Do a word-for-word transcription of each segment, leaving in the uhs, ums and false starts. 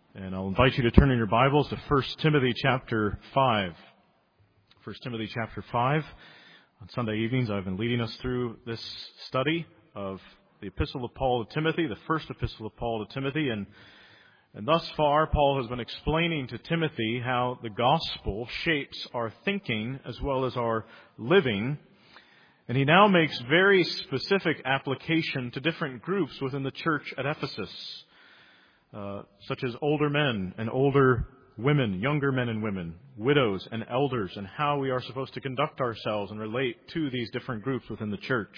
And I'll invite you to turn in your Bibles to First Timothy chapter five. First Timothy chapter five. On Sunday evenings, I've been leading us through this study of the Epistle of Paul to Timothy, the first Epistle of Paul to Timothy. And, and thus far, Paul has been explaining to Timothy how the gospel shapes our thinking as well as our living. And he now makes very specific application to different groups within the church at Ephesus. Uh, such as older men and older women, younger men and women, widows and elders, and how we are supposed to conduct ourselves and relate to these different groups within the church.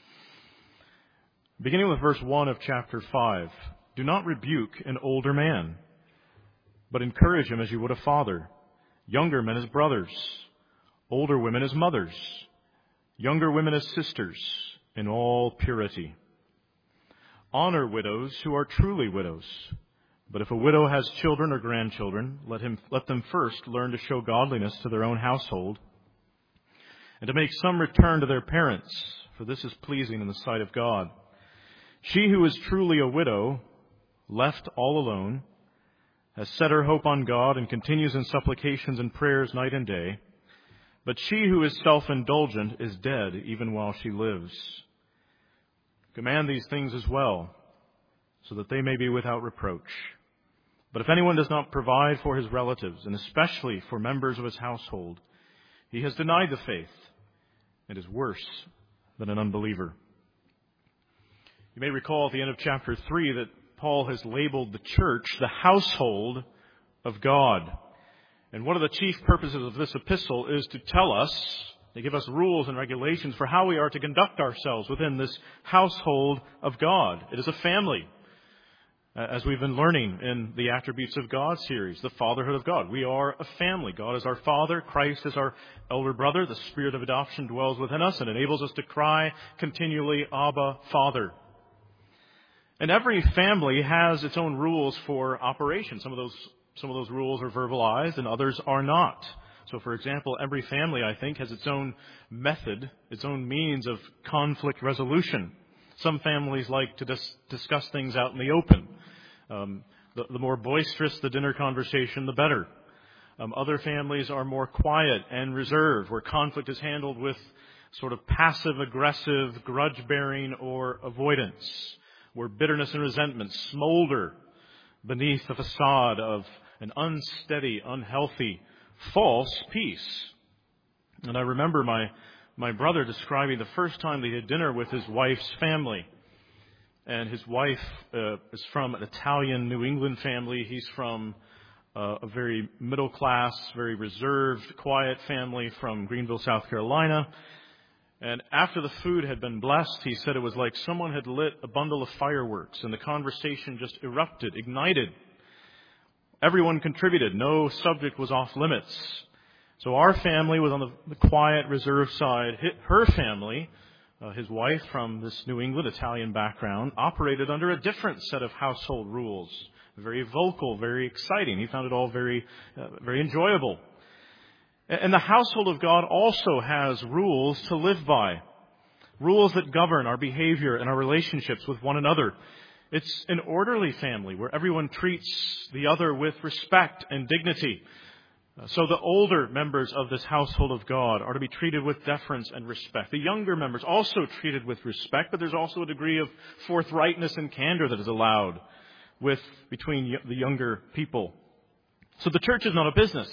Beginning with verse one of chapter five, do not rebuke an older man, but encourage him as you would a father, younger men as brothers, older women as mothers, younger women as sisters, in all purity. Honor widows who are truly widows. But if a widow has children or grandchildren, let him let them first learn to show godliness to their own household, and to make some return to their parents, for this is pleasing in the sight of God. She who is truly a widow, left all alone, has set her hope on God and continues in supplications and prayers night and day. But she who is self-indulgent is dead even while she lives. Command these things as well, so that they may be without reproach. But if anyone does not provide for his relatives, and especially for members of his household, he has denied the faith and is worse than an unbeliever. You may recall at the end of chapter three that Paul has labeled the church the household of God. And one of the chief purposes of this epistle is to tell us, to give us rules and regulations for how we are to conduct ourselves within this household of God. It is a family. As we've been learning in the Attributes of God series, the fatherhood of God. We are a family. God is our Father. Christ is our elder brother. The Spirit of adoption dwells within us and enables us to cry continually, Abba, Father. And every family has its own rules for operation. Some of those, some of those rules are verbalized and others are not. So, for example, every family, I think, has its own method, its own means of conflict resolution. Some families like to dis- discuss things out in the open. Um, the, the more boisterous the dinner conversation, the better. Um, other families are more quiet and reserved, where conflict is handled with sort of passive-aggressive, grudge-bearing or avoidance, where bitterness and resentment smolder beneath the facade of an unsteady, unhealthy, false peace. And I remember my My brother describing the first time they had dinner with his wife's family. And his wife uh, is from an Italian New England family. He's from uh, a very middle class, very reserved, quiet family from Greenville, South Carolina. And after the food had been blessed, he said it was like someone had lit a bundle of fireworks and the conversation just erupted, ignited. Everyone contributed. No subject was off limits. So our family was on the, the quiet, reserved side. Her family, uh, his wife from this New England Italian background, operated under a different set of household rules. Very vocal, very exciting. He found it all very, uh, very enjoyable. And the household of God also has rules to live by. Rules that govern our behavior and our relationships with one another. It's an orderly family where everyone treats the other with respect and dignity. So the older members of this household of God are to be treated with deference and respect. The younger members also treated with respect, but there's also a degree of forthrightness and candor that is allowed with between the younger people. So the church is not a business.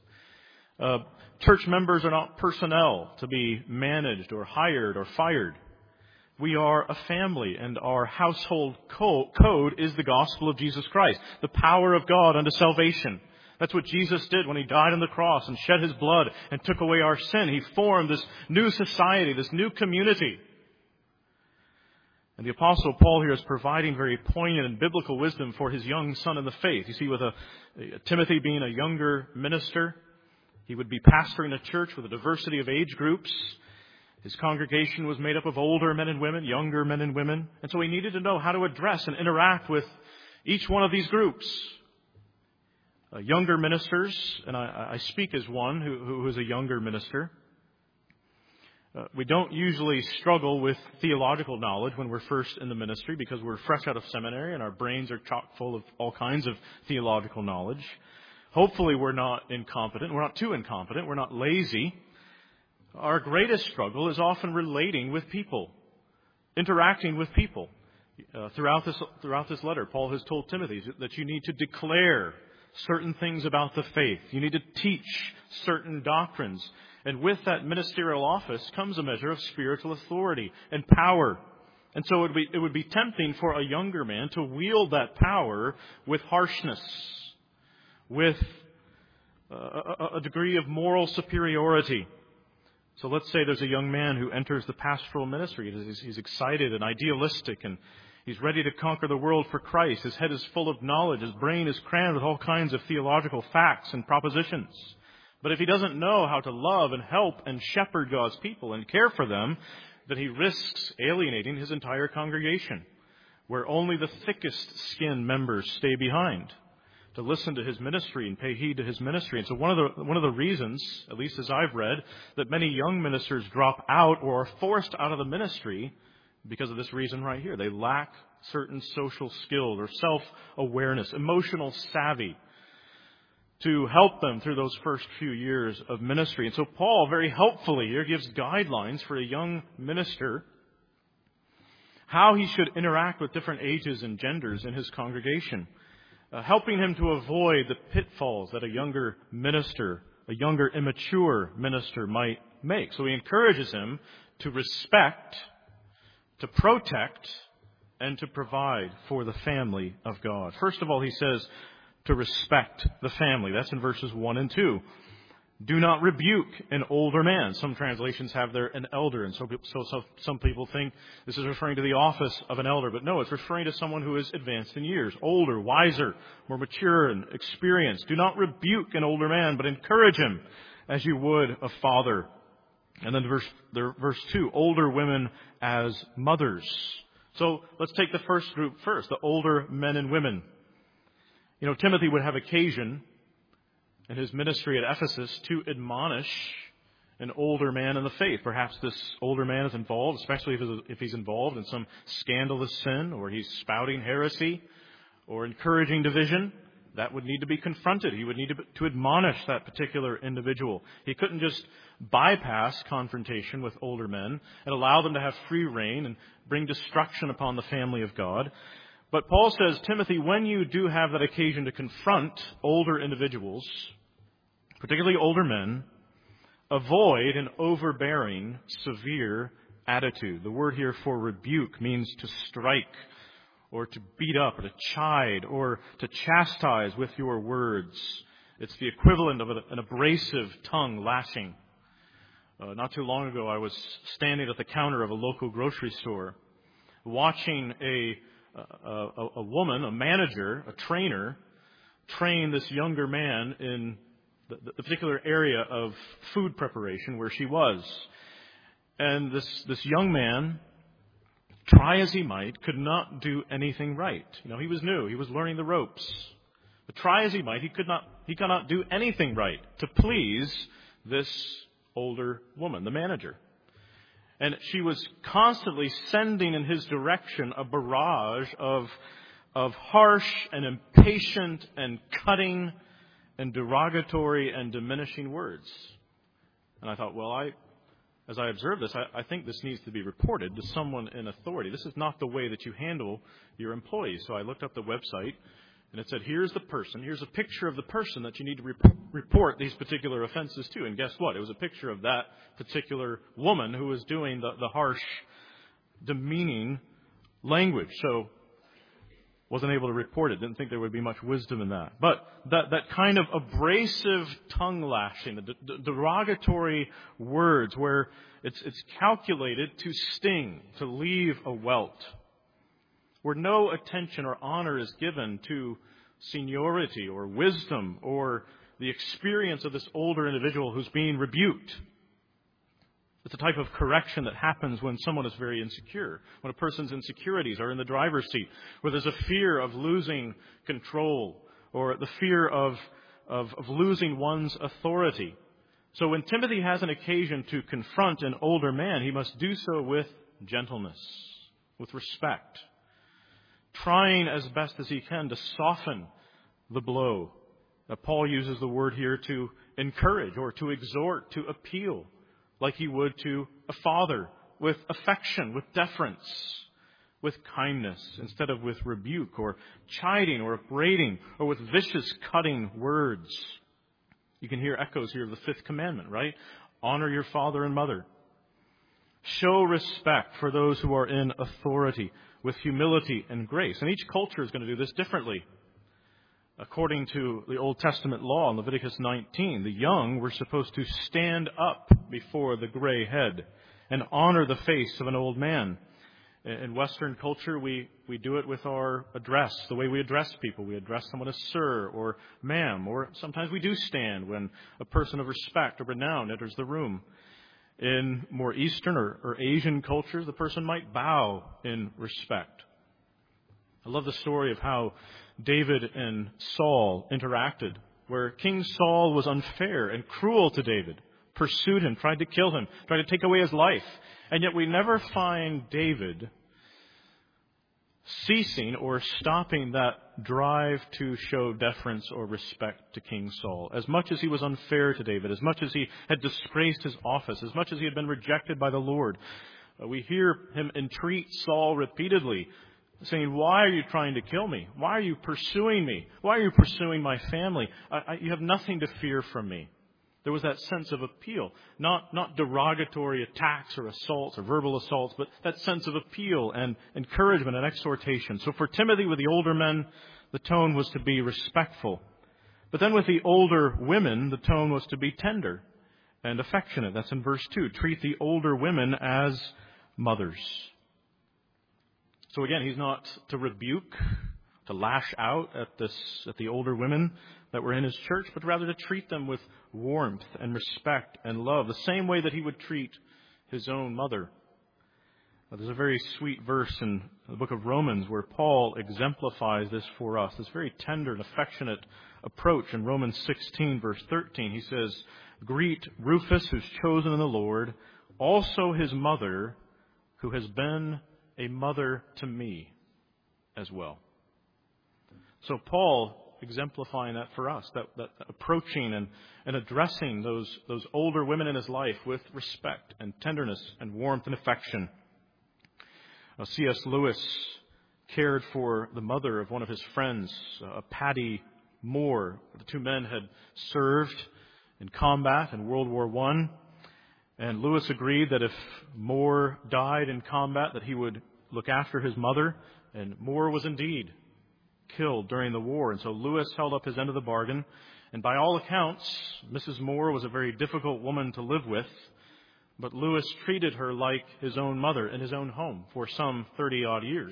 Uh, church members are not personnel to be managed or hired or fired. We are a family, and our household co- code is the gospel of Jesus Christ, the power of God unto salvation. That's what Jesus did when he died on the cross and shed his blood and took away our sin. He formed this new society, this new community. And the Apostle Paul here is providing very poignant and biblical wisdom for his young son in the faith. You see, with a, a Timothy being a younger minister, he would be pastoring a church with a diversity of age groups. His congregation was made up of older men and women, younger men and women. And so he needed to know how to address and interact with each one of these groups. Uh, younger ministers, and I, I speak as one who, who is a younger minister. Uh, we don't usually struggle with theological knowledge when we're first in the ministry because we're fresh out of seminary and our brains are chock full of all kinds of theological knowledge. Hopefully we're not incompetent. We're not too incompetent. We're not lazy. Our greatest struggle is often relating with people, interacting with people. Uh, throughout this throughout this letter, Paul has told Timothy that you need to declare certain things about the faith. You need to teach certain doctrines. And with that ministerial office comes a measure of spiritual authority and power. And so it would be, it would be tempting for a younger man to wield that power with harshness, with a, a degree of moral superiority. So let's say there's a young man who enters the pastoral ministry. He's, he's excited and idealistic, and he's ready to conquer the world for Christ. His head is full of knowledge. His brain is crammed with all kinds of theological facts and propositions. But if he doesn't know how to love and help and shepherd God's people and care for them, then he risks alienating his entire congregation, where only the thickest skinned members stay behind to listen to his ministry and pay heed to his ministry. And so one of the one of the reasons, at least as I've read, that many young ministers drop out or are forced out of the ministry because of this reason right here. They lack certain social skills or self-awareness, emotional savvy, to help them through those first few years of ministry. And so Paul very helpfully here gives guidelines for a young minister how he should interact with different ages and genders in his congregation, uh, helping him to avoid the pitfalls that a younger minister, a younger immature minister might make. So he encourages him to respect, to protect, and to provide for the family of God. First of all, he says, to respect the family. That's in verses one and two. Do not rebuke an older man. Some translations have there an elder, and so, so, so some people think this is referring to the office of an elder. But no, it's referring to someone who is advanced in years, older, wiser, more mature and experienced. Do not rebuke an older man, but encourage him as you would a father. And then verse, verse two, older women as mothers. So let's take the first group first, the older men and women. You know, Timothy would have occasion in his ministry at Ephesus to admonish an older man in the faith. Perhaps this older man is involved, especially if he's involved in some scandalous sin, or he's spouting heresy or encouraging division. That would need to be confronted. He would need to, to admonish that particular individual. He couldn't just bypass confrontation with older men and allow them to have free rein and bring destruction upon the family of God. But Paul says, Timothy, when you do have that occasion to confront older individuals, particularly older men, avoid an overbearing, severe attitude. The word here for rebuke means to strike or to beat up or to chide or to chastise with your words. It's the equivalent of an abrasive tongue lashing. Uh, not too long ago, I was standing at the counter of a local grocery store watching a A, a, a woman, a manager, a trainer, train this younger man in the, the particular area of food preparation where she was. And this, this young man, try as he might, could not do anything right. You know, he was new. He was learning the ropes. But try as he might, he could not, he could not do anything right to please this older woman, the manager. And she was constantly sending in his direction a barrage of, of harsh and impatient and cutting and derogatory and diminishing words. And I thought, well, I, as I observed this, I, I think this needs to be reported to someone in authority. This is not the way that you handle your employees. So I looked up the website, and it said, here's the person, here's a picture of the person that you need to rep- report these particular offenses to. And guess what? It was a picture of that particular woman who was doing the, the harsh, demeaning language. So wasn't able to report it. Didn't think there would be much wisdom in that. But that, that kind of abrasive tongue lashing, the, the derogatory words where it's, it's calculated to sting, to leave a welt, where no attention or honor is given to seniority or wisdom or the experience of this older individual who's being rebuked. It's a type of correction that happens when someone is very insecure, when a person's insecurities are in the driver's seat, where there's a fear of losing control or the fear of, of, of losing one's authority. So when Timothy has an occasion to confront an older man, he must do so with gentleness, with respect, trying as best as he can to soften the blow. Now, Paul uses the word here to encourage or to exhort, to appeal, like he would to a father, with affection, with deference, with kindness, instead of with rebuke or chiding or upbraiding or with vicious cutting words. You can hear echoes here of the fifth commandment, right? Honor your father and mother. Show respect for those who are in authority with humility and grace. And each culture is going to do this differently. According to the Old Testament law in Leviticus nineteen, the young were supposed to stand up before the gray head and honor the face of an old man. In Western culture, we, we do it with our address, the way we address people. We address someone as sir or ma'am, or sometimes we do stand when a person of respect or renown enters the room. In more Eastern or, or Asian cultures, the person might bow in respect. I love the story of how David and Saul interacted, where King Saul was unfair and cruel to David, pursued him, tried to kill him, tried to take away his life. And yet we never find David ceasing or stopping that drive to show deference or respect to King Saul. As much as he was unfair to David, as much as he had disgraced his office, as much as he had been rejected by the Lord, uh, we hear him entreat Saul repeatedly, saying, "Why are you trying to kill me? Why are you pursuing me? Why are you pursuing my family? I, I, you have nothing to fear from me." There was that sense of appeal, not, not derogatory attacks or assaults or verbal assaults, but that sense of appeal and encouragement and exhortation. So for Timothy, with the older men, the tone was to be respectful. But then with the older women, the tone was to be tender and affectionate. That's in verse two. Treat the older women as mothers. So again, he's not to rebuke, to lash out at this, at the older women that were in his church, but rather to treat them with warmth and respect and love, the same way that he would treat his own mother. There's a very sweet verse in the book of Romans where Paul exemplifies this for us, this very tender and affectionate approach. In Romans sixteen, verse thirteen, he says, "Greet Rufus, who's chosen in the Lord, also his mother, who has been a mother to me as well." So Paul exemplifying that for us, that, that approaching and, and addressing those, those older women in his life with respect and tenderness and warmth and affection. Now, C S Lewis cared for the mother of one of his friends, uh, Patty Moore. The two men had served in combat in World War One, and Lewis agreed that if Moore died in combat, that he would look after his mother, and Moore was indeed killed during the war. And so Lewis held up his end of the bargain. And by all accounts, Missus Moore was a very difficult woman to live with. But Lewis treated her like his own mother in his own home for some thirty-odd years.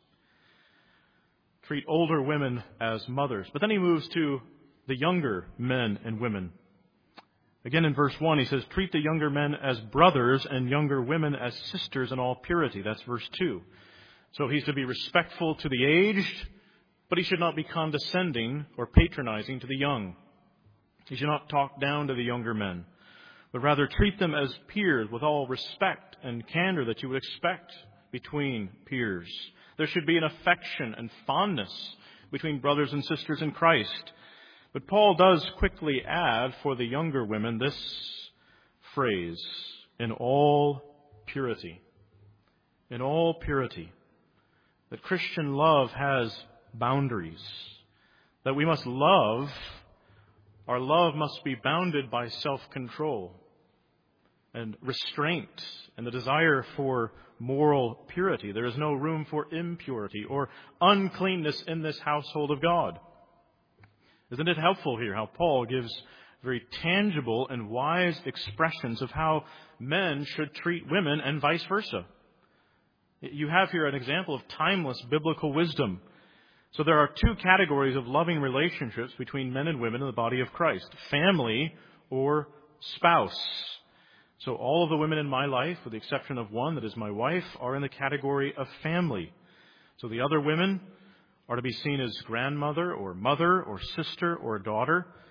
Treat older women as mothers. But then he moves to the younger men and women. Again, in verse one, he says, "Treat the younger men as brothers and younger women as sisters in all purity." That's verse two. So he's to be respectful to the aged, but he should not be condescending or patronizing to the young. He should not talk down to the younger men, but rather treat them as peers with all respect and candor that you would expect between peers. There should be an affection and fondness between brothers and sisters in Christ. But Paul does quickly add for the younger women this phrase, "in all purity." In all purity. That Christian love has boundaries. That we must love, our love must be bounded by self-control and restraint and the desire for moral purity. There is no room for impurity or uncleanness in this household of God. Isn't it helpful here how Paul gives very tangible and wise expressions of how men should treat women and vice versa? You have here an example of timeless biblical wisdom. So there are two categories of loving relationships between men and women in the body of Christ: family or spouse. So all of the women in my life, with the exception of one that is my wife, are in the category of family. So the other women are to be seen as grandmother or mother or sister or daughter.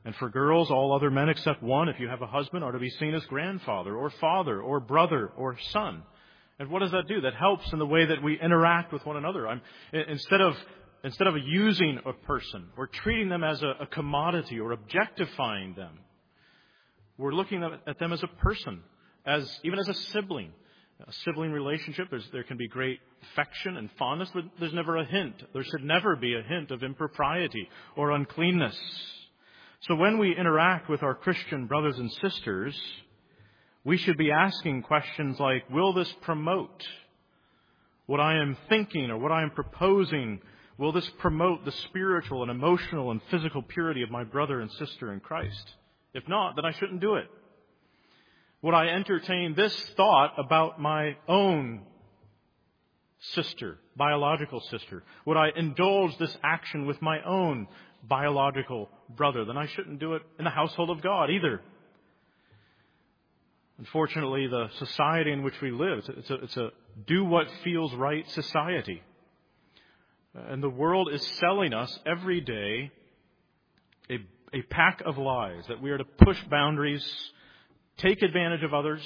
And for girls, all other men except one, if you have a husband, are to be seen as grandfather or father or brother or son. And what does that do? That helps in the way that we interact with one another. I'm, instead of instead of using a person or treating them as a, a commodity or objectifying them, we're looking at them as a person, as even as a sibling. A sibling relationship, there's, there can be great affection and fondness, but there's never a hint. There should never be a hint of impropriety or uncleanness. So when we interact with our Christian brothers and sisters, we should be asking questions like, will this promote what I am thinking or what I am proposing? Will this promote the spiritual and emotional and physical purity of my brother and sister in Christ? If not, then I shouldn't do it. Would I entertain this thought about my own sister, biological sister? Would I indulge this action with my own biological brother? Then I shouldn't do it in the household of God either. Unfortunately, the society in which we live, it's a, it's a, it's a do what feels right society. And the world is selling us every day a, a pack of lies that we are to push boundaries, take advantage of others.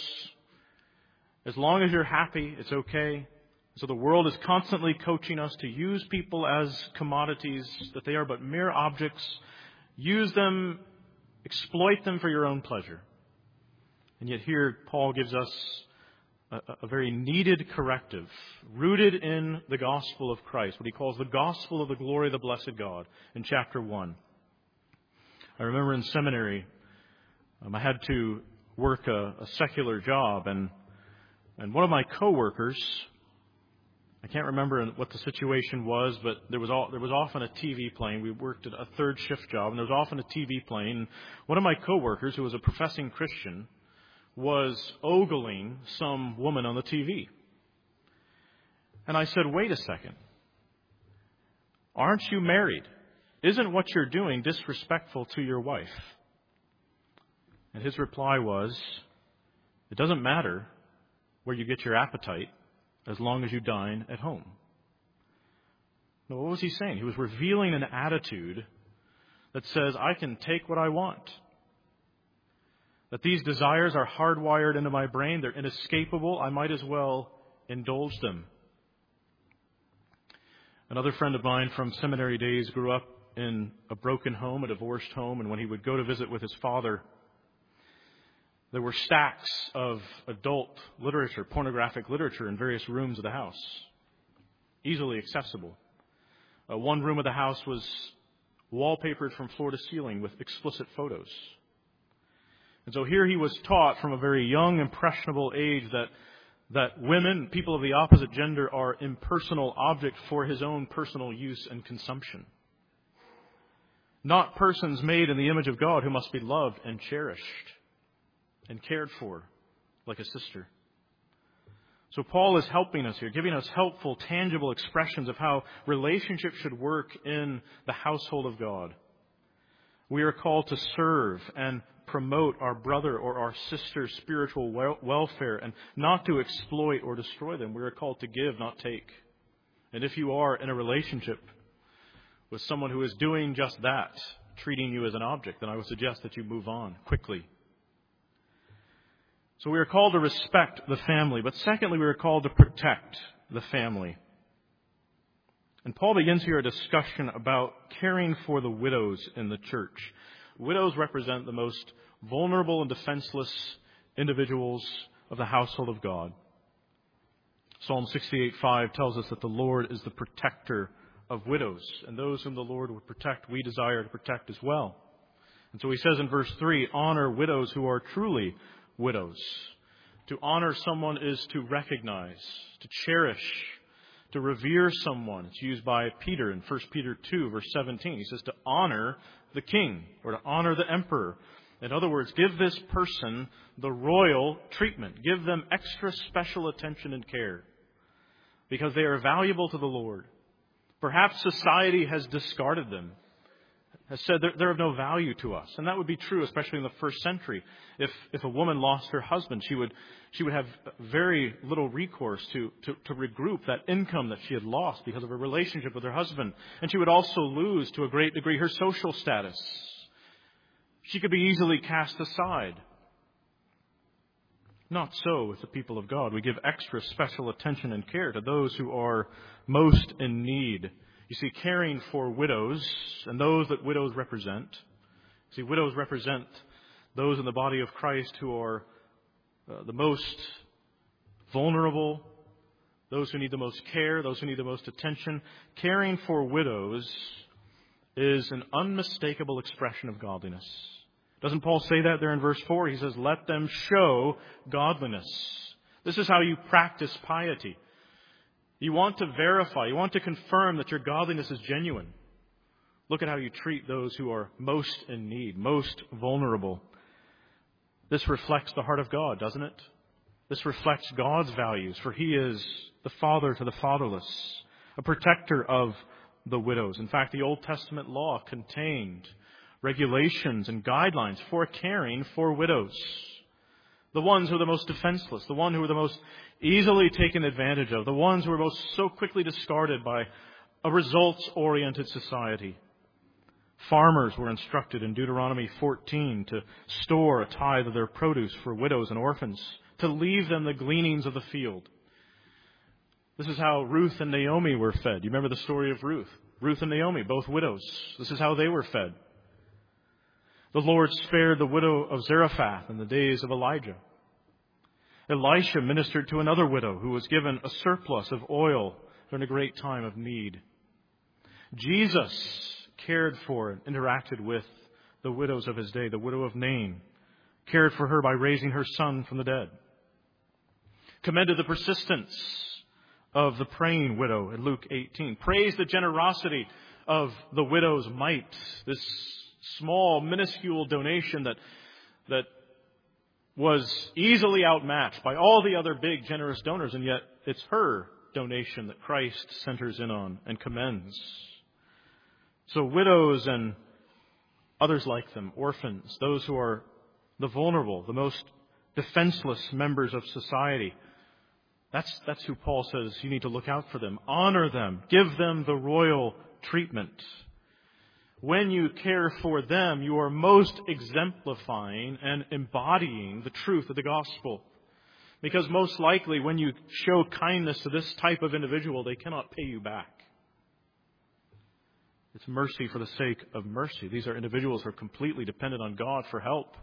As long as you're happy, it's okay. So the world is constantly coaching us to use people as commodities, that they are but mere objects. Use them, exploit them for your own pleasure. And yet here Paul gives us a, a very needed corrective, rooted in the gospel of Christ, what he calls the gospel of the glory of the blessed God in chapter one. I remember in seminary, um, I had to work a, a secular job, and and one of my coworkers, I can't remember what the situation was, but there was all, there was often a T V playing. We worked at a third shift job, and there was often a T V playing. One of my coworkers, who was a professing Christian, was ogling some woman on the T V. And I said, wait a second. Aren't you married? Isn't what you're doing disrespectful to your wife? And his reply was, it doesn't matter where you get your appetite as long as you dine at home. Now, what was he saying? He was revealing an attitude that says, I can take what I want. That these desires are hardwired into my brain. They're inescapable. I might as well indulge them. Another friend of mine from seminary days grew up in a broken home, a divorced home, and when he would go to visit with his father, there were stacks of adult literature, pornographic literature in various rooms of the house, easily accessible. Uh, one room of the house was wallpapered from floor to ceiling with explicit photos. And so here he was taught from a very young, impressionable age that that women, people of the opposite gender, are impersonal objects for his own personal use and consumption. Not persons made in the image of God who must be loved and cherished and cared for like a sister. So Paul is helping us here, giving us helpful, tangible expressions of how relationships should work in the household of God. We are called to serve and promote our brother or our sister's spiritual wel- welfare and not to exploit or destroy them. We are called to give, not take. And if you are in a relationship with someone who is doing just that, treating you as an object, then I would suggest that you move on quickly. So we are called to respect the family, but secondly, we are called to protect the family. And Paul begins here a discussion about caring for the widows in the church. Widows represent the most vulnerable and defenseless individuals of the household of God. Psalm sixty-eight five tells us that the Lord is the protector of widows, and those whom the Lord would protect, we desire to protect as well. And so he says in verse three, honor widows who are truly widows. To honor someone is to recognize, to cherish, to revere someone. It's used by Peter in First Peter two, verse seventeen. He says to honor the king or to honor the emperor. In other words, give this person the royal treatment. Give them extra special attention and care because they are valuable to the Lord. Perhaps society has discarded them, has said they're, they're of no value to us. And that would be true, especially in the first century. If if a woman lost her husband, she would she would have very little recourse to, to, to regroup that income that she had lost because of her relationship with her husband. And she would also lose, to a great degree, her social status. She could be easily cast aside. Not so with the people of God. We give extra special attention and care to those who are most in need. You see, caring for widows and those that widows represent. See, widows represent those in the body of Christ who are uh, the most vulnerable, those who need the most care, those who need the most attention. Caring for widows is an unmistakable expression of godliness. Doesn't Paul say that there in verse four? He says, let them show godliness. This is how you practice piety. You want to verify, you want to confirm that your godliness is genuine. Look at how you treat those who are most in need, most vulnerable. This reflects the heart of God, doesn't it? This reflects God's values, for He is the father to the fatherless, a protector of the widows. In fact, the Old Testament law contained regulations and guidelines for caring for widows. The ones who are the most defenseless, the ones who are the most easily taken advantage of, the ones who are most so quickly discarded by a results-oriented society. Farmers were instructed in Deuteronomy fourteen to store a tithe of their produce for widows and orphans, to leave them the gleanings of the field. This is how Ruth and Naomi were fed. You remember the story of Ruth? Ruth and Naomi, both widows. This is how they were fed. The Lord spared the widow of Zarephath in the days of Elijah. Elisha ministered to another widow who was given a surplus of oil during a great time of need. Jesus cared for and interacted with the widows of his day. The widow of Nain, cared for her by raising her son from the dead. Commended the persistence of the praying widow in Luke eighteen. Praised the generosity of the widow's mite, this small, minuscule donation that that was easily outmatched by all the other big, generous donors, and yet it's her donation that Christ centers in on and commends. So widows and others like them, orphans, those who are the vulnerable, the most defenseless members of society, that's, that's who Paul says you need to look out for them. Honor them. Give them the royal treatment. When you care for them, you are most exemplifying and embodying the truth of the gospel. Because most likely when you show kindness to this type of individual, they cannot pay you back. It's mercy for the sake of mercy. These are individuals who are completely dependent on God for help.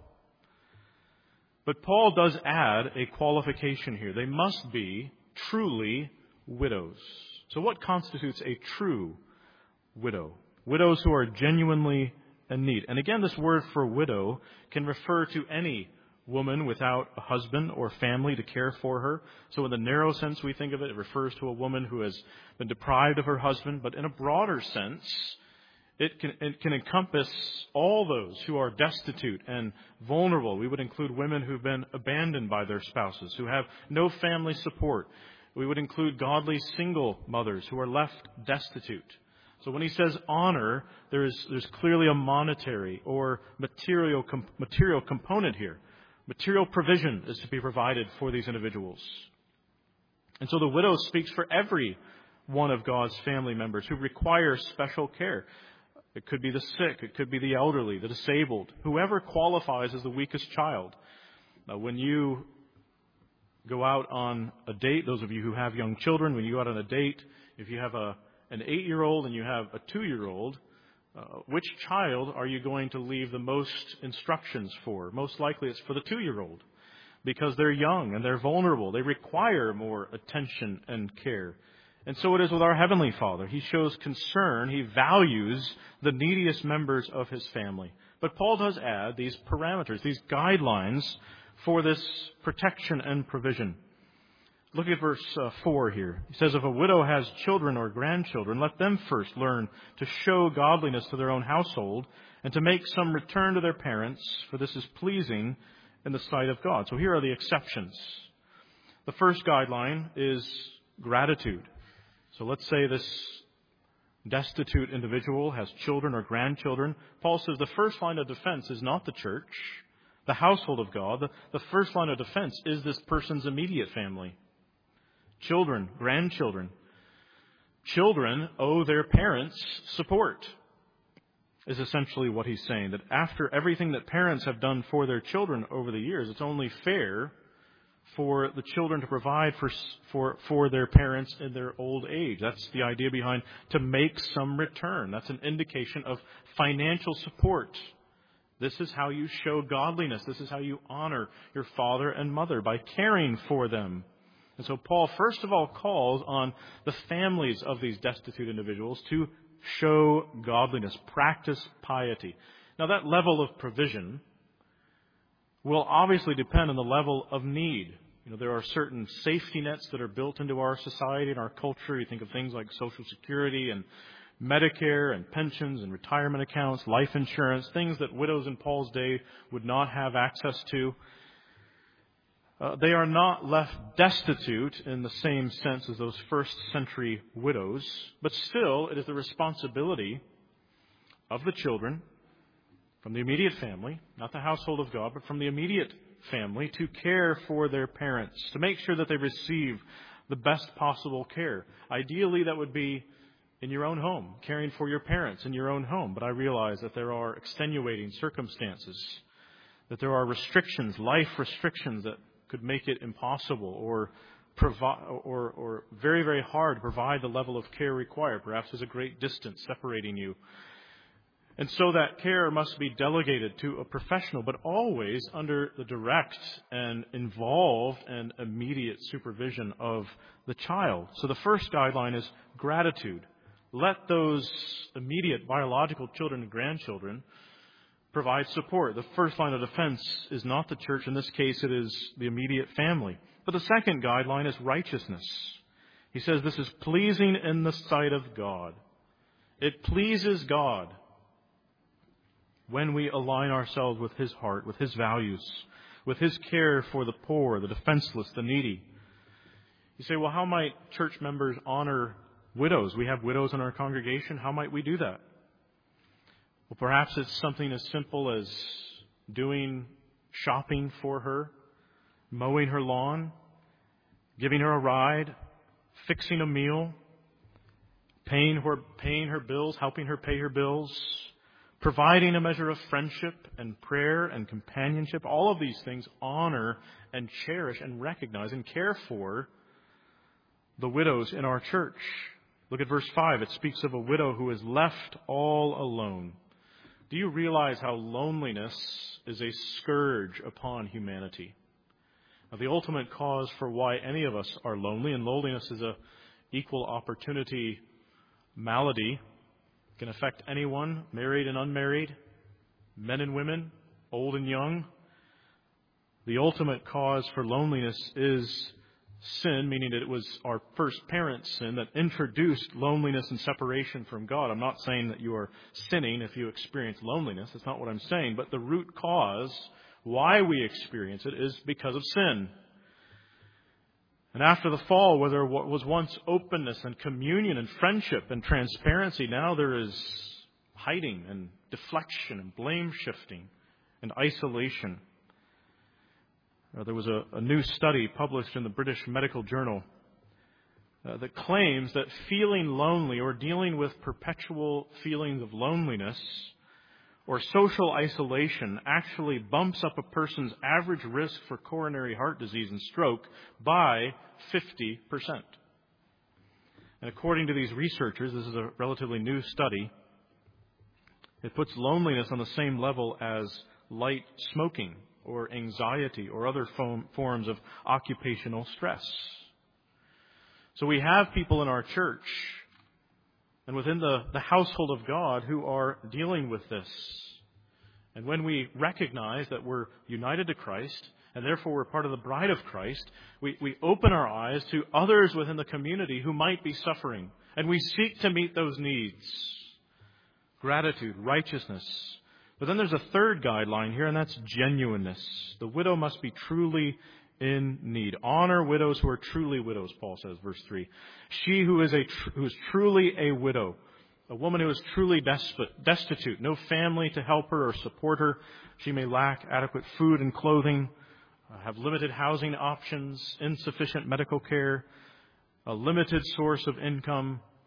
But Paul does add a qualification here. They must be truly widows. So what constitutes a true widow? Widows who are genuinely in need. And again, this word for widow can refer to any woman without a husband or family to care for her. So in the narrow sense we think of it, it refers to a woman who has been deprived of her husband. But in a broader sense, it can, it can encompass all those who are destitute and vulnerable. We would include women who've been abandoned by their spouses, who have no family support. We would include godly single mothers who are left destitute. So when he says honor, there is there's clearly a monetary or material com- material component here. Material provision is to be provided for these individuals. And so the widow speaks for every one of God's family members who require special care. It could be the sick, it could be the elderly, the disabled, whoever qualifies as the weakest child. Now, when you go out on a date, those of you who have young children, when you go out on a date, if you have a an eight-year-old and you have a two-year-old, uh, which child are you going to leave the most instructions for? Most likely it's for the two-year-old because they're young and they're vulnerable. They require more attention and care. And so it is with our Heavenly Father. He shows concern. He values the neediest members of His family. But Paul does add these parameters, these guidelines for this protection and provision. Look at verse uh, four here. He says, if a widow has children or grandchildren, let them first learn to show godliness to their own household and to make some return to their parents, for this is pleasing in the sight of God. So here are the exceptions. The first guideline is gratitude. So let's say this destitute individual has children or grandchildren. Paul says the first line of defense is not the church, the household of God. The, the first line of defense is this person's immediate family. Children, grandchildren. Children owe their parents support. is essentially what he's saying. That after everything that parents have done for their children over the years, it's only fair for the children to provide for for for their parents in their old age. That's the idea behind to make some return. That's an indication of financial support. This is how you show godliness. This is how you honor your father and mother, by caring for them. And so Paul, first of all, calls on the families of these destitute individuals to show godliness, practice piety. Now, that level of provision will obviously depend on the level of need. You know, there are certain safety nets that are built into our society and our culture. You think of things like Social Security and Medicare and pensions and retirement accounts, life insurance, things that widows in Paul's day would not have access to. Uh, they are not left destitute in the same sense as those first century widows, but still it is the responsibility of the children from the immediate family, not the household of God, but from the immediate family, to care for their parents, to make sure that they receive the best possible care. Ideally, that would be in your own home, caring for your parents in your own home. But I realize that there are extenuating circumstances, that there are restrictions, life restrictions that could make it impossible or provide, or, or very, very hard to provide the level of care required. Perhaps there's a great distance separating you. And so that care must be delegated to a professional, but always under the direct and involved and immediate supervision of the child. So the first guideline is gratitude. Let those immediate biological children and grandchildren provide support. The first line of defense is not the church. In this case, it is the immediate family. But the second guideline is righteousness. He says this is pleasing in the sight of God. It pleases God when we align ourselves with His heart, with His values, with His care for the poor, the defenseless, the needy. You say, well, how might church members honor widows? We have widows in our congregation. How might we do that? Well, perhaps it's something as simple as doing shopping for her, mowing her lawn, giving her a ride, fixing a meal, paying her, paying her bills, helping her pay her bills, providing a measure of friendship and prayer and companionship. All of these things honor and cherish and recognize and care for the widows in our church. Look at verse five. It speaks of a widow who is left all alone. Do you realize how loneliness is a scourge upon humanity? Now, the ultimate cause for why any of us are lonely, and loneliness is a equal opportunity malady, can affect anyone, married and unmarried, men and women, old and young. The ultimate cause for loneliness is sin, meaning that it was our first parents' sin that introduced loneliness and separation from God. I'm not saying that you are sinning if you experience loneliness. That's not what I'm saying. But the root cause why we experience it is because of sin. And after the fall, where there was once openness and communion and friendship and transparency, now there is hiding and deflection and blame shifting and isolation. Uh, there was a, a new study published in the British Medical Journal uh, that claims that feeling lonely or dealing with perpetual feelings of loneliness or social isolation actually bumps up a person's average risk for coronary heart disease and stroke by fifty percent. And according to these researchers, this is a relatively new study, it puts loneliness on the same level as light smoking or anxiety or other forms of occupational stress. So we have people in our church and within the, the household of God who are dealing with this. And when we recognize that we're united to Christ and therefore we're part of the bride of Christ, we, we open our eyes to others within the community who might be suffering. And we seek to meet those needs. Gratitude, righteousness. But then there's a third guideline here, and that's genuineness. The widow must be truly in need. Honor widows who are truly widows, Paul says, verse three. She who is a tr- who is truly a widow, a woman who is truly destitute, no family to help her or support her. She may lack adequate food and clothing, uh, have limited housing options, insufficient medical care, a limited source of income,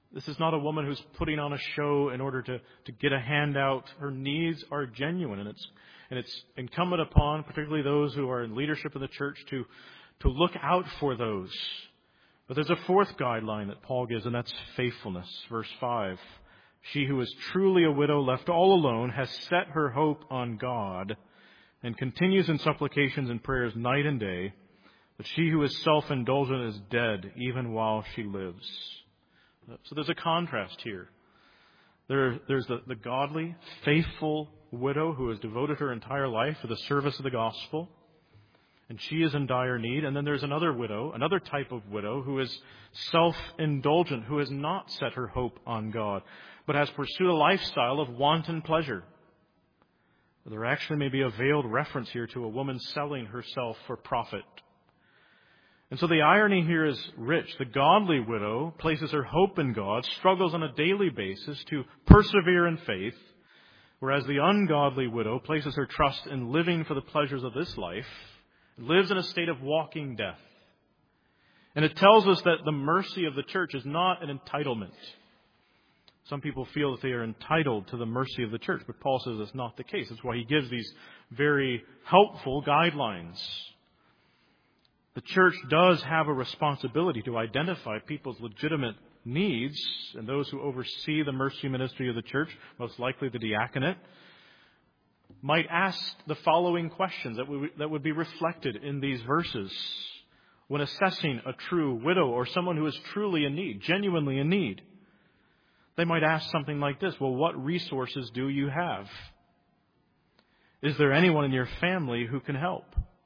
This is not a woman who's putting on a show in order to, to get a handout. Her needs are genuine, and it's and it's incumbent upon, particularly those who are in leadership of the church, to, to look out for those. But there's a fourth guideline that Paul gives, and that's faithfulness. Verse five. She who is truly a widow, left all alone, has set her hope on God, and continues in supplications and prayers night and day. But she who is self-indulgent is dead, even while she lives. So there's a contrast here. There, there's the, the godly, faithful widow who has devoted her entire life to the service of the gospel, and she is in dire need. And then there's another widow, another type of widow, who is self-indulgent, who has not set her hope on God, but has pursued a lifestyle of wanton pleasure. There actually may be a veiled reference here to a woman selling herself for profit. And so the irony here is rich. The godly widow places her hope in God, struggles on a daily basis to persevere in faith, whereas the ungodly widow places her trust in living for the pleasures of this life, lives in a state of walking death. And it tells us that the mercy of the church is not an entitlement. Some people feel that they are entitled to the mercy of the church, but Paul says that's not the case. That's why he gives these very helpful guidelines. The church does have a responsibility to identify people's legitimate needs, and those who oversee the mercy ministry of the church, most likely the diaconate, might ask the following questions that would, that would be reflected in these verses when assessing a true widow or someone who is truly in need, genuinely in need. They might ask something like this: well, what resources do you have? Is there anyone in your family who can help?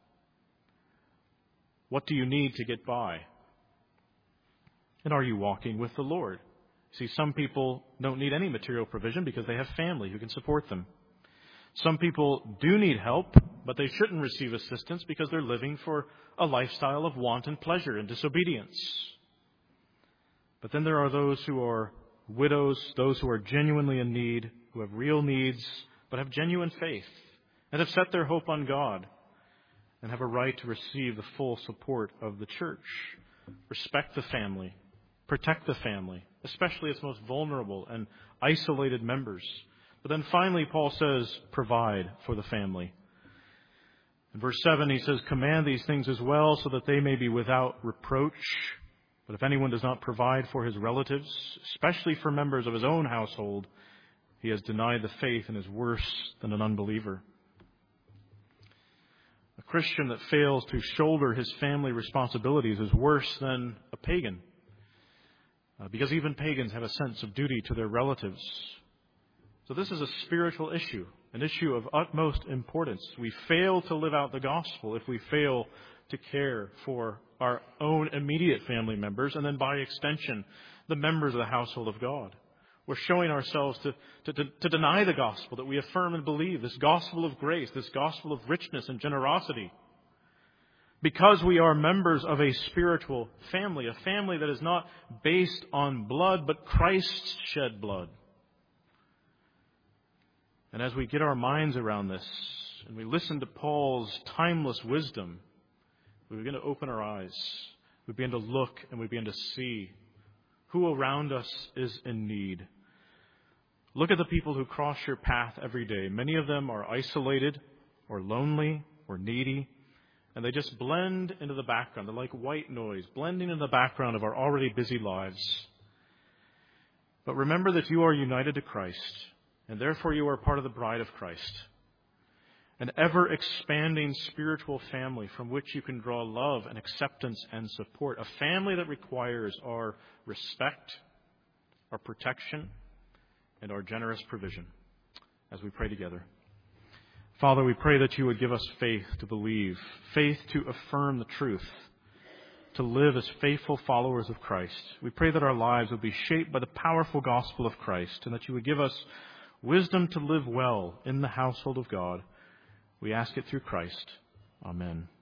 What do you need to get by? And are you walking with the Lord? See, some people don't need any material provision because they have family who can support them. Some people do need help, but they shouldn't receive assistance because they're living for a lifestyle of wanton pleasure and disobedience. But then there are those who are widows, those who are genuinely in need, who have real needs, but have genuine faith and have set their hope on God and have a right to receive the full support of the church. Respect the family. Protect the family, especially its most vulnerable and isolated members. But then finally, Paul says, provide for the family. In verse seven, he says, command these things as well so that they may be without reproach. But if anyone does not provide for his relatives, especially for members of his own household, he has denied the faith and is worse than an unbeliever. A Christian that fails to shoulder his family responsibilities is worse than a pagan, uh, because even pagans have a sense of duty to their relatives. So this is a spiritual issue, an issue of utmost importance. We fail to live out the gospel if we fail to care for our own immediate family members, and then by extension, the members of the household of God. We're showing ourselves to, to, to, to deny the gospel that we affirm and believe, this gospel of grace, this gospel of richness and generosity. Because we are members of a spiritual family, a family that is not based on blood, but Christ's shed blood. And as we get our minds around this, and we listen to Paul's timeless wisdom, we begin to open our eyes. We begin to look and we begin to see who around us is in need. Look at the people who cross your path every day. Many of them are isolated or lonely or needy, and they just blend into the background. They're like white noise, blending into the background of our already busy lives. But remember that you are united to Christ, and therefore you are part of the bride of Christ. An ever-expanding spiritual family from which you can draw love and acceptance and support. A family that requires our respect, our protection, and our generous provision. As we pray together. Father, we pray that you would give us faith to believe, faith to affirm the truth, to live as faithful followers of Christ. We pray that our lives would be shaped by the powerful gospel of Christ, and that you would give us wisdom to live well in the household of God. We ask it through Christ. Amen.